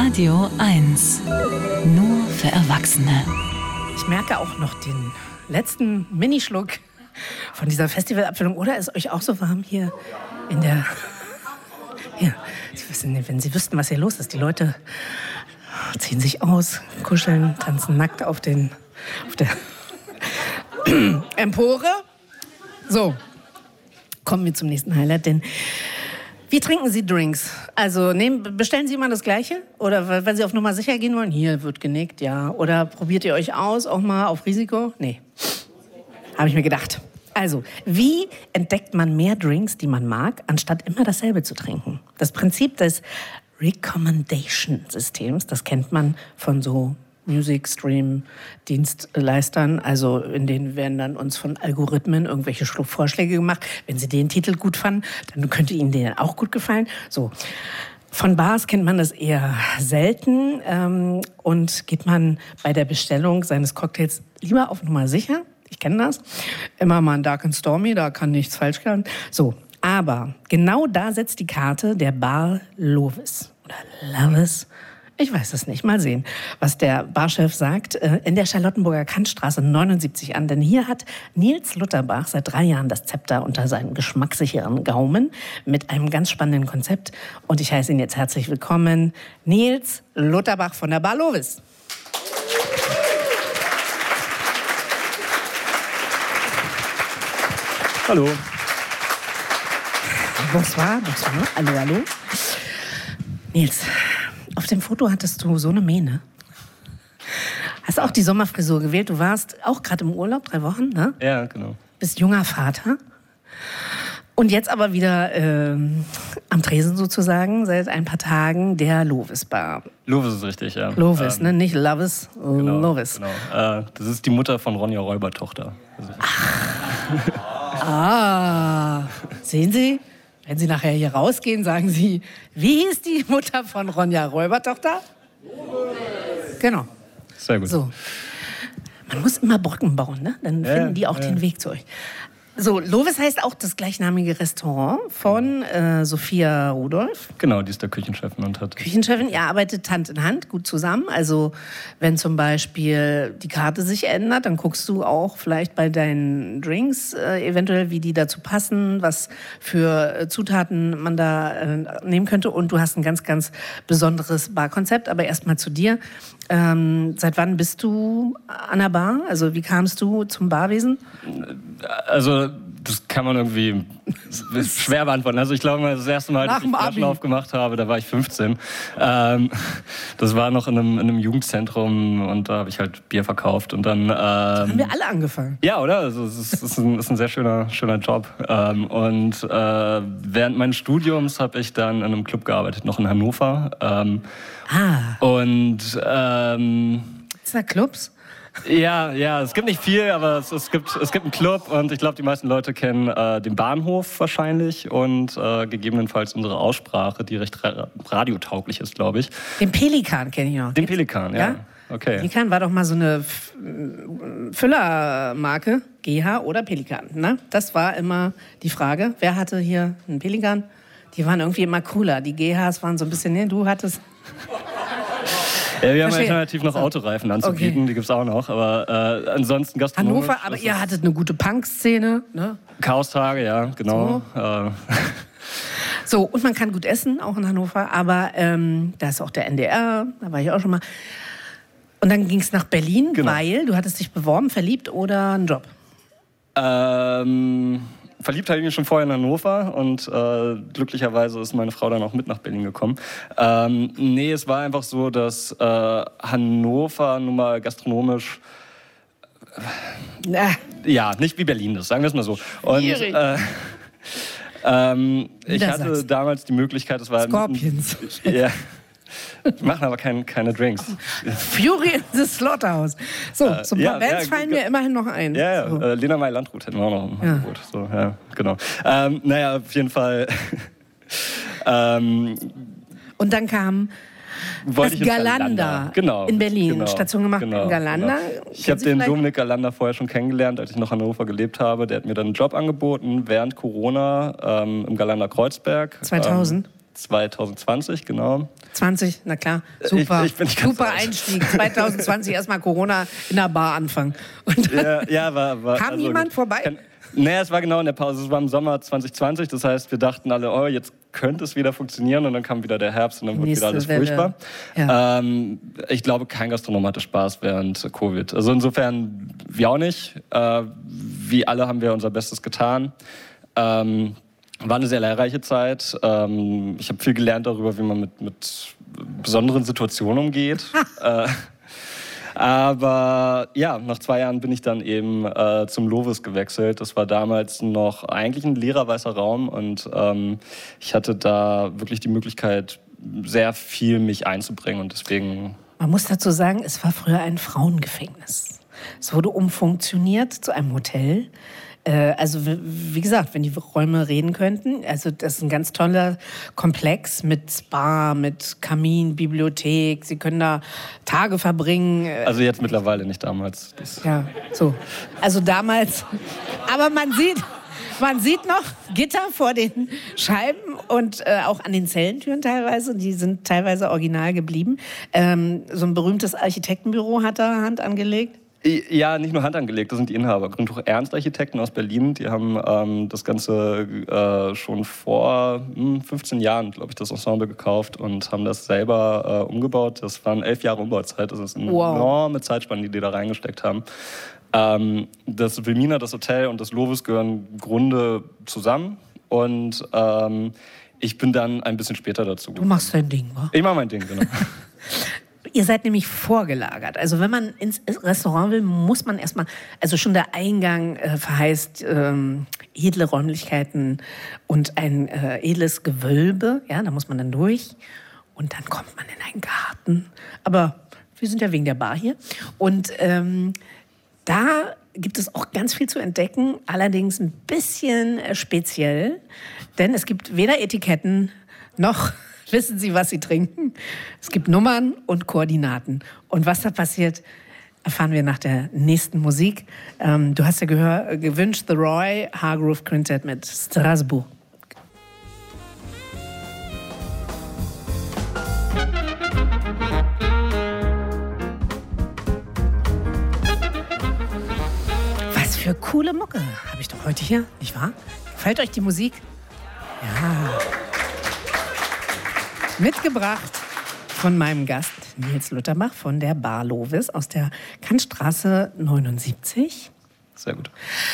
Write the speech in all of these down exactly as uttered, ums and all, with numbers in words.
Radio eins. Nur für Erwachsene. Ich merke auch noch den letzten Minischluck von dieser Festivalabfüllung. Oder ist euch auch so warm hier in der... Ja, Sie wissen, wenn Sie wüssten, was hier los ist. Die Leute ziehen sich aus, kuscheln, tanzen nackt auf, den, auf der Empore. So, kommen wir zum nächsten Highlight, denn wie trinken Sie Drinks? Also nehmen, bestellen Sie immer das Gleiche? Oder weil Sie auf Nummer sicher gehen wollen? Hier wird genickt, ja. Oder probiert ihr euch aus, auch mal auf Risiko? Nee, habe ich mir gedacht. Also, wie entdeckt man mehr Drinks, die man mag, anstatt immer dasselbe zu trinken? Das Prinzip des Recommendation-Systems, das kennt man von so Music-Stream-Dienstleistern. Also in denen werden dann uns von Algorithmen irgendwelche Vorschläge gemacht. Wenn Sie den Titel gut fanden, dann könnte Ihnen der auch gut gefallen. So. Von Bars kennt man das eher selten. Ähm, und geht man bei der Bestellung seines Cocktails lieber auf Nummer sicher. Ich kenne das. Immer mal ein Dark and Stormy, da kann nichts falsch gehen. So, aber genau da setzt die Karte der Bar Lovis. Oder Lovis? Ich weiß es nicht. Mal sehen, was der Barchef sagt. In der Charlottenburger Kantstraße neunundsiebzig an. Denn hier hat Nils Lutterbach seit drei Jahren das Zepter unter seinem geschmackssicheren Gaumen mit einem ganz spannenden Konzept. Und ich heiße ihn jetzt herzlich willkommen, Nils Lutterbach von der Bar Lovis. Hallo. Bonsoir, bonsoir. Hallo, hallo. Nils, auf dem Foto hattest du so eine Mähne. Hast auch die Sommerfrisur gewählt. Du warst auch gerade im Urlaub, drei Wochen, ne? Ja, genau. Bist junger Vater. Und jetzt aber wieder ähm, am Tresen sozusagen, seit ein paar Tagen, der Lovis Bar. Lovis ist richtig, ja. Lovis, ähm, ne? Nicht Lovis, genau, Lovis. Genau. Äh, das ist die Mutter von Ronja Räubertochter. Also ah, sehen Sie? Wenn Sie nachher hier rausgehen, sagen Sie, wie hieß die Mutter von Ronja Räubertochter? Lovis. Genau. Sehr gut. So. Man muss immer Brücken bauen, ne? Dann ja, finden die auch ja. den Weg zu euch. So, Lovis heißt auch das gleichnamige Restaurant von äh, Sophia Rudolph. Genau, die ist der Küchenchefin und hat... Küchenchefin, ihr arbeitet Hand in Hand, gut zusammen. Also wenn zum Beispiel die Karte sich ändert, dann guckst du auch vielleicht bei deinen Drinks äh, eventuell, wie die dazu passen, was für äh, Zutaten man da äh, nehmen könnte. Und du hast ein ganz, ganz besonderes Barkonzept. Aber erstmal zu dir. Ähm, seit wann bist du an der Bar? Also wie kamst du zum Barwesen? Also das kann man irgendwie schwer beantworten. Also ich glaube, das erste Mal, als ich Flaschen aufgemacht habe, da war ich fünfzehn. Ähm, das war noch in einem, in einem Jugendzentrum und da habe ich halt Bier verkauft. Und dann, ähm, da haben wir alle angefangen. Ja, oder? Also es ist, es ist, ein, ist ein sehr schöner, schöner Job. Ähm, und äh, während meines Studiums habe ich dann in einem Club gearbeitet, noch in Hannover. Ähm, ah. Und ähm, ist da Clubs? Ja, ja, es gibt nicht viel, aber es, es, gibt, es gibt einen Club und ich glaube, die meisten Leute kennen äh, den Bahnhof wahrscheinlich und äh, gegebenenfalls unsere Aussprache, die recht ra- radiotauglich ist, glaube ich. Den Pelikan kenne ich noch. Den Pelikan, ja. ja? Okay. Pelikan war doch mal so eine F- Füllermarke, G H oder Pelikan, ne? Das war immer die Frage. Wer hatte hier einen Pelikan? Die waren irgendwie immer cooler. Die G Hs waren so ein bisschen, ne, du hattest... Ja, wir haben Verstehe. alternativ noch Autoreifen anzubieten, okay. Die gibt's auch noch, aber äh, ansonsten gastronomisch... Hannover, aber ihr hattet eine gute Punk-Szene, ne? Chaostage, ja, genau. So. Äh. so, und man kann gut essen, auch in Hannover, aber ähm, da ist auch der N D R, da war ich auch schon mal. Und dann ging es nach Berlin, genau. Weil du hattest dich beworben, verliebt oder einen Job? Ähm... Verliebt habe ich mich schon vorher in Hannover und äh, glücklicherweise ist meine Frau dann auch mit nach Berlin gekommen. Ähm, nee, es war einfach so, dass äh, Hannover nun mal gastronomisch äh, ja, nicht wie Berlin ist, sagen wir es mal so. Und äh, ähm, ich hatte damals die Möglichkeit, es war Scorpions. Ja. Die machen aber kein, keine Drinks. Fury in the Slaughterhouse. So, äh, so ein paar ja, Bands ja, fallen mir immerhin noch ein. Ja, ja. So. Äh, Lena Meyer-Landrut hätten wir auch noch im ja. Angebot. So, ja, genau. Ähm, naja, auf jeden Fall. ähm, Und dann kam das Galanda genau, in Berlin. Genau, Station gemacht genau, in Galanda. Genau. Ich habe den Dominik Galanda vorher schon kennengelernt, als ich noch in Hannover gelebt habe. Der hat mir dann einen Job angeboten während Corona ähm, im Galanda Kreuzberg. zweitausend? Ähm, zwanzig zwanzig, genau. zwanzig, na klar, super, ich, ich super Einstieg. zwanzig zwanzig erstmal Corona in der Bar anfangen. Und ja, ja, war, war, kam also, jemand vorbei? Kann, nee, es war genau in der Pause. Es war im Sommer zwanzig zwanzig. Das heißt, wir dachten alle, oh, jetzt könnte es wieder funktionieren. Und dann kam wieder der Herbst und dann wurde wieder alles Welle. furchtbar. Ja. Ähm, ich glaube, kein Gastronom hatte Spaß während Covid. Also insofern, wir auch nicht. Äh, wie alle haben wir unser Bestes getan. Ähm, War eine sehr lehrreiche Zeit. Ähm, ich habe viel gelernt darüber, wie man mit, mit besonderen Situationen umgeht. äh, aber ja, nach zwei Jahren bin ich dann eben äh, zum Lovis gewechselt. Das war damals noch eigentlich ein leerer weißer Raum und ähm, ich hatte da wirklich die Möglichkeit, sehr viel mich einzubringen und deswegen... Man muss dazu sagen, es war früher ein Frauengefängnis. Es wurde umfunktioniert zu einem Hotel. Also wie gesagt, wenn die Räume reden könnten, also das ist ein ganz toller Komplex mit Spa, mit Kamin, Bibliothek. Sie können da Tage verbringen. Also jetzt mittlerweile, nicht damals. Das ja, so. Also damals. Aber man sieht, man sieht noch Gitter vor den Scheiben und äh, auch an den Zellentüren teilweise. Die sind teilweise original geblieben. Ähm, so ein berühmtes Architektenbüro hat da Hand angelegt. Ja, nicht nur Hand angelegt, das sind die Inhaber. Grundhoch Ernst Architekten aus Berlin, die haben ähm, das Ganze äh, schon vor hm, fünfzehn Jahren, glaube ich, das Ensemble gekauft und haben das selber äh, umgebaut. Das waren elf Jahre Umbauzeit, das ist eine wow. enorme Zeitspanne, die die da reingesteckt haben. Ähm, das Wilmina, das Hotel und das Lovis gehören im Grunde zusammen und ähm, ich bin dann ein bisschen später dazu gekommen. Du machst dein Ding, wa? Ich mach mein Ding, genau. Ihr seid nämlich vorgelagert. Also wenn man ins Restaurant will, muss man erstmal, also schon der Eingang äh, verheißt ähm, edle Räumlichkeiten und ein äh, edles Gewölbe. Ja, da muss man dann durch und dann kommt man in einen Garten. Aber wir sind ja wegen der Bar hier. Und ähm, da gibt es auch ganz viel zu entdecken, allerdings ein bisschen äh, speziell, denn es gibt weder Etiketten noch wissen Sie, was Sie trinken. Es gibt Nummern und Koordinaten. Und was da passiert, erfahren wir nach der nächsten Musik. Ähm, du hast ja gehör, gewünscht, The Roy Hargrove Quintet mit Strasbourg. Was für coole Mucke habe ich doch heute hier, nicht wahr? Gefällt euch die Musik? Ja. Mitgebracht von meinem Gast Nils Lutterbach von der Bar Lovis aus der Kantstraße neunundsiebzig. Sehr gut.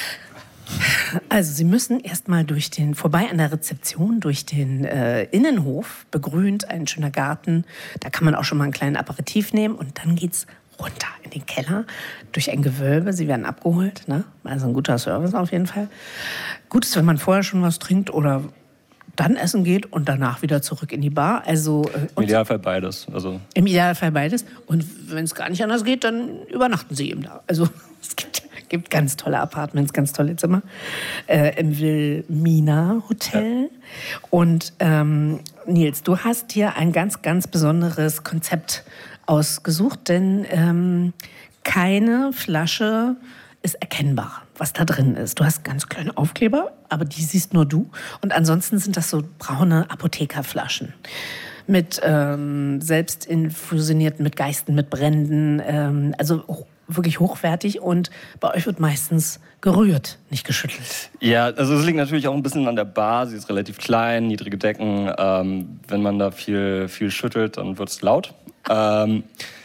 Also Sie müssen erst mal durch den, vorbei an der Rezeption, durch den äh, Innenhof, begrünt, ein schöner Garten. Da kann man auch schon mal einen kleinen Aperitif nehmen und dann geht's runter in den Keller, durch ein Gewölbe. Sie werden abgeholt, ne? Also ein guter Service auf jeden Fall. Gut ist, wenn man vorher schon was trinkt oder dann essen geht und danach wieder zurück in die Bar. Also, äh, Im Idealfall beides. Also. Im Idealfall beides. Und wenn es gar nicht anders geht, dann übernachten Sie eben da. Also es gibt, gibt ganz tolle Apartments, ganz tolle Zimmer äh, im Wilmina Hotel. Ja. Und ähm, Nils, du hast hier ein ganz, ganz besonderes Konzept ausgesucht, denn ähm, keine Flasche ist erkennbar, was da drin ist. Du hast ganz kleine Aufkleber, aber die siehst nur du. Und ansonsten sind das so braune Apothekerflaschen mit ähm, selbst infusionierten, mit Geisten, mit Bränden. Ähm, also ho- wirklich hochwertig und bei euch wird meistens gerührt, nicht geschüttelt. Ja, also es liegt natürlich auch ein bisschen an der Bar. Sie ist relativ klein, niedrige Decken. Ähm, wenn man da viel, viel schüttelt, dann wird es laut. ähm,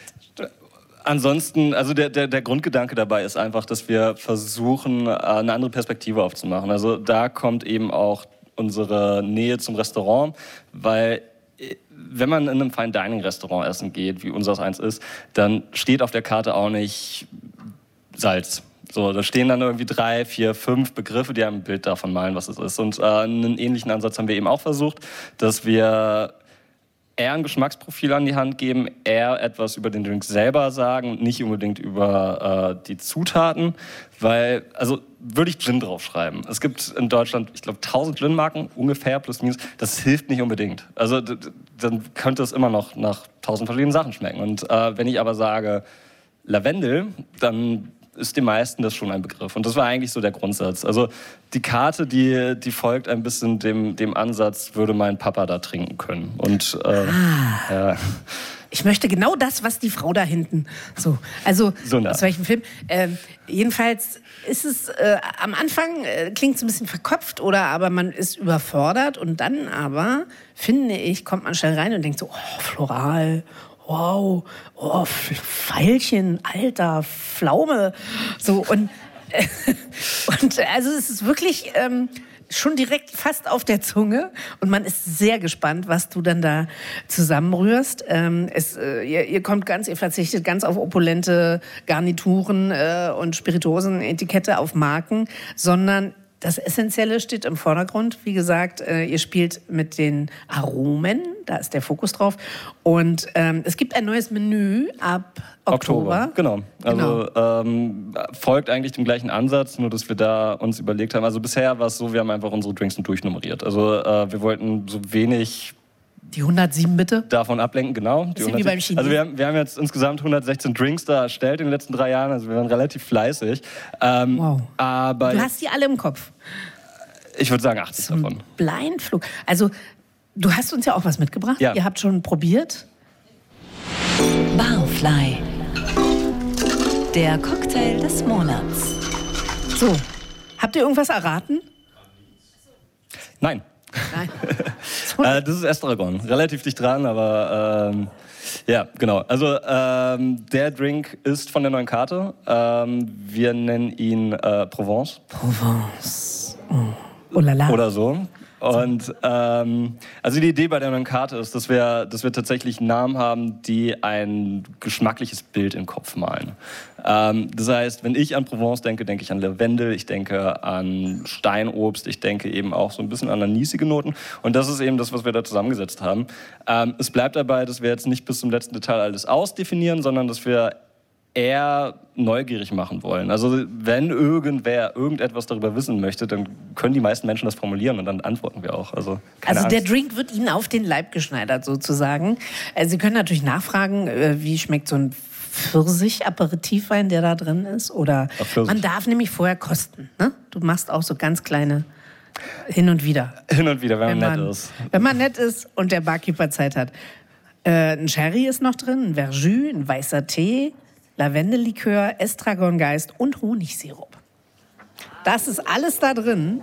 Ansonsten, also der, der, der Grundgedanke dabei ist einfach, dass wir versuchen, eine andere Perspektive aufzumachen. Also da kommt eben auch unsere Nähe zum Restaurant, weil wenn man in einem Fine-Dining-Restaurant essen geht, wie unseres eins ist, dann steht auf der Karte auch nicht Salz. So, da stehen dann irgendwie drei, vier, fünf Begriffe, die einem ein Bild davon malen, was es ist. Und äh, einen ähnlichen Ansatz haben wir eben auch versucht, dass wir eher ein Geschmacksprofil an die Hand geben, eher etwas über den Drink selber sagen, nicht unbedingt über äh, die Zutaten, weil, also würde ich Gin draufschreiben. Es gibt in Deutschland, ich glaube, tausend Gin-Marken, ungefähr, plus minus. Das hilft nicht unbedingt. Also d- d- dann könnte es immer noch nach tausend verschiedenen Sachen schmecken. Und äh, wenn ich aber sage Lavendel, dann ist den meisten das schon ein Begriff. Und das war eigentlich so der Grundsatz. Also die Karte, die, die folgt ein bisschen dem, dem Ansatz, würde mein Papa da trinken können. Und äh, ah. ja. Ich möchte genau das, was die Frau da hinten. So, also so nah. aus welchem Film? Ähm, jedenfalls ist es äh, am Anfang äh, klingt es ein bisschen verkopft oder aber man ist überfordert und dann aber finde ich kommt man schnell rein und denkt so, oh, floral. Wow, oh, Veilchen, alter Pflaume, so und äh, und also es ist wirklich ähm, schon direkt fast auf der Zunge und man ist sehr gespannt, was du dann da zusammenrührst. Ähm, es, äh, ihr, ihr kommt ganz, ihr verzichtet ganz auf opulente Garnituren äh, und Spirituosen-Etikette auf Marken, sondern das Essentielle steht im Vordergrund. Wie gesagt, äh, ihr spielt mit den Aromen, da ist der Fokus drauf. Und ähm, es gibt ein neues Menü ab Oktober. Oktober, genau. Also genau. Ähm, folgt eigentlich dem gleichen Ansatz, nur dass wir da uns überlegt haben. Also bisher war es so, wir haben einfach unsere Drinks durchnummeriert. Also äh, wir wollten so wenig... Die hundertsieben bitte? Davon ablenken, genau. Die wie beim Chinesen. Also wir haben, wir haben jetzt insgesamt hundertsechzehn Drinks da erstellt in den letzten drei Jahren. Also wir waren relativ fleißig. Ähm, wow. Aber du hast die alle im Kopf? Ich würde sagen achtzig Zum davon. Blindflug. Also du hast uns ja auch was mitgebracht. Ja. Ihr habt schon probiert. Barfly. Der Cocktail des Monats. So, habt ihr irgendwas erraten? Nein. Nein. äh, das ist Estragon. Relativ dicht dran, aber ähm, ja, genau. Also ähm, der Drink ist von der neuen Karte. Ähm, wir nennen ihn äh, Provence. Provence. Oh. Oh la la. Oder so. Und ähm, also die Idee bei der neuen Karte ist, dass wir, dass wir tatsächlich Namen haben, die ein geschmackliches Bild im Kopf malen. Ähm, das heißt, wenn ich an Provence denke, denke ich an Lavendel, ich denke an Steinobst, ich denke eben auch so ein bisschen an anisige Noten. Und das ist eben das, was wir da zusammengesetzt haben. Ähm, es bleibt dabei, dass wir jetzt nicht bis zum letzten Detail alles ausdefinieren, sondern dass wir eher neugierig machen wollen. Also wenn irgendwer irgendetwas darüber wissen möchte, dann können die meisten Menschen das formulieren und dann antworten wir auch. Also, keine also der Angst. Drink wird Ihnen auf den Leib geschneidert sozusagen. Sie können natürlich nachfragen, wie schmeckt so ein Pfirsich-Aperitivwein, der da drin ist. Oder man darf nämlich vorher kosten. Ne? Du machst auch so ganz kleine hin und wieder. Hin und wieder, wenn, wenn man nett nett ist. Wenn man nett ist und der Barkeeper Zeit hat. Äh, ein Sherry ist noch drin, ein Verjus, ein weißer Tee, Lavendellikör, Estragongeist und Honigsirup. Das ist alles da drin.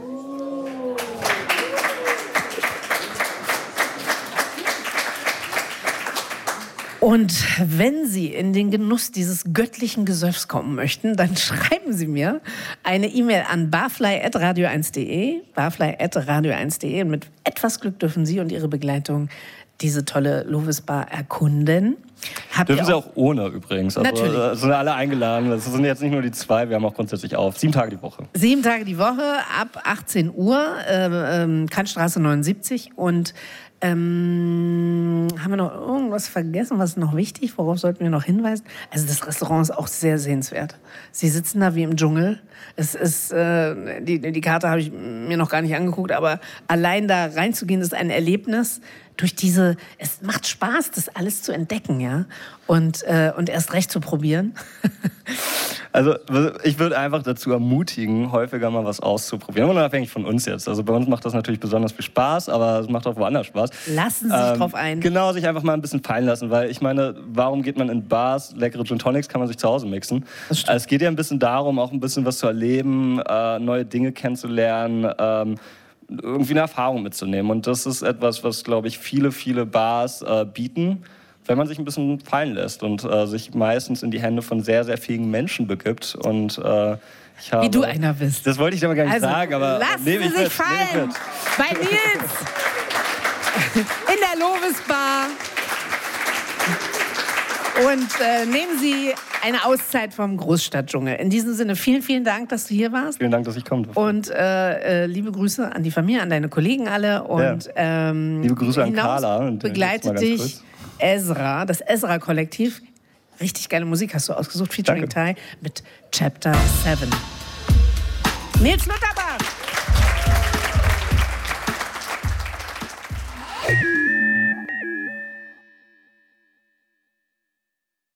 Und wenn Sie in den Genuss dieses göttlichen Gesöffs kommen möchten, dann schreiben Sie mir eine E-Mail an barfly at radio eins punkt de, barfly at radio eins punkt de, und mit etwas Glück dürfen Sie und Ihre Begleitung diese tolle Lovis Bar erkunden. Habt Dürfen ihr Sie auch ohne übrigens. Also, Natürlich. äh, sind alle eingeladen. Das sind jetzt nicht nur die zwei, wir haben auch grundsätzlich auf. Sieben Tage die Woche. Sieben Tage die Woche, ab achtzehn Uhr, äh, ähm, Kantstraße neunundsiebzig. Und ähm, haben wir noch irgendwas vergessen? Was ist noch wichtig? Worauf sollten wir noch hinweisen? Also das Restaurant ist auch sehr sehenswert. Sie sitzen da wie im Dschungel. Es ist, äh, die, die Karte habe ich mir noch gar nicht angeguckt, aber allein da reinzugehen ist ein Erlebnis. Durch diese, es macht Spaß, das alles zu entdecken, ja, und, äh, und erst recht zu probieren. Also ich würde einfach dazu ermutigen, häufiger mal was auszuprobieren, unabhängig von uns jetzt. Also bei uns macht das natürlich besonders viel Spaß, aber es macht auch woanders Spaß. Lassen Sie sich ähm, drauf ein. Genau, sich einfach mal ein bisschen fallen lassen, weil ich meine, warum geht man in Bars? Leckere Gin Tonics kann man sich zu Hause mixen. Also es geht ja ein bisschen darum, auch ein bisschen was zu erleben, äh, neue Dinge kennenzulernen, ähm, irgendwie eine Erfahrung mitzunehmen. Und das ist etwas, was, glaube ich, viele, viele Bars äh, bieten, wenn man sich ein bisschen fallen lässt und äh, sich meistens in die Hände von sehr, sehr fähigen Menschen begibt. Und, äh, ich habe, Wie du einer bist. Das wollte ich aber gar nicht also, sagen, aber lassen nehme ich Sie sich mit, fallen. nehme ich mit. Bei Nils. In der Lovis Bar. Und äh, nehmen Sie eine Auszeit vom Großstadtdschungel. In diesem Sinne, vielen, vielen Dank, dass du hier warst. Vielen Dank, dass ich kommen durfte. Und äh, äh, liebe Grüße an die Familie, an deine Kollegen alle. Und, ja. ähm, liebe Grüße an Carla. Und begleitet dich kurz. Ezra, das Ezra-Kollektiv. Richtig geile Musik hast du ausgesucht, featuring Ty mit Chapter sieben. Nils Lutterbach!